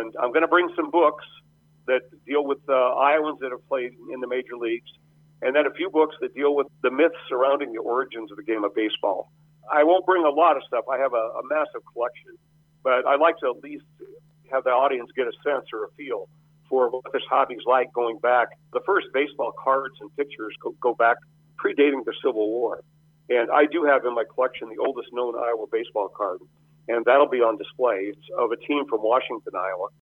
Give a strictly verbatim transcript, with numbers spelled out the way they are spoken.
And I'm going to bring some books that deal with uh, Iowans that have played in the major leagues, and then a few books that deal with the myths surrounding the origins of the game of baseball. I won't bring a lot of stuff. I have a, a massive collection, but I'd like to at least have the audience get a sense or a feel for what this hobby's like going back. The first baseball cards and pictures go, go back predating the Civil War. And I do have in my collection the oldest known Iowa baseball card, and that'll be on display. It's of a team from Washington, Iowa.